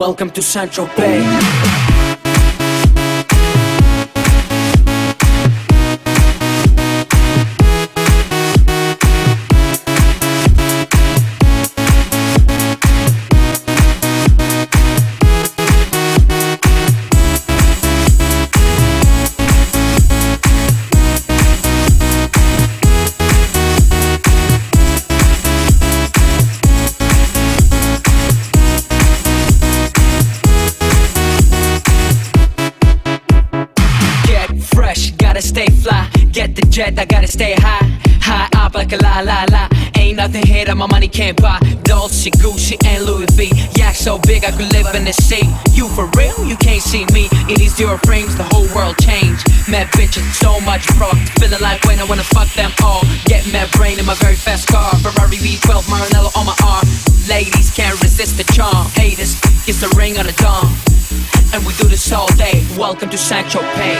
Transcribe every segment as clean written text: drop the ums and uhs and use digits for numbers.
Welcome to Central Bay. Gotta stay fly, get the jet, I gotta stay high. High up like a la la la. Ain't nothing here that my money can't buy. Dolce, Gucci, and Louis V. Yak so big I could live in the sea. You for real? You can't see me. In these zero frames, the whole world changed. Mad bitches, so much rock. Feeling like when I wanna fuck them all. Get mad brain in my very fast car. Ferrari V12, Maranello on my arm. Ladies can't resist the charm. Haters, kiss the ring on the dawn. And we do this all day. Welcome to Central Bay.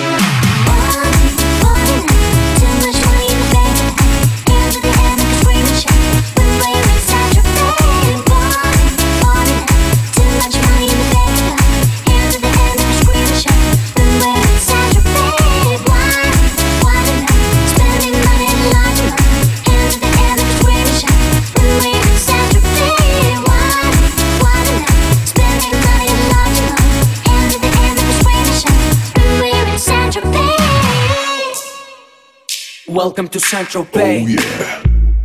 Welcome to Central Bay. Oh yeah.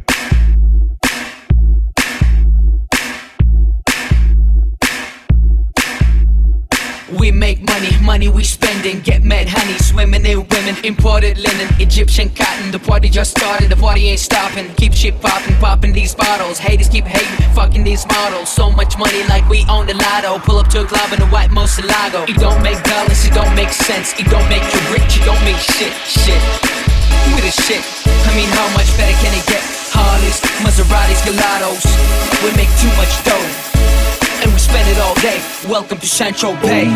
We make money, money we spending. Get mad honey, swimming in women. Imported linen, Egyptian cotton. The party just started, the party ain't stopping. Keep shit popping, popping these bottles. Haters keep hating, fucking these models. So much money like we own the lotto. Pull up to a club in a white Moselago. It don't make dollars, it don't make sense. It don't make you rich, it don't make shit. We the shit, I mean how much better can it get? Harleys, Maseratis, Gelatos. We make too much dough, and we spend it all day. Welcome to Central Bay.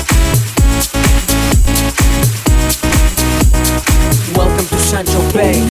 Central Bay.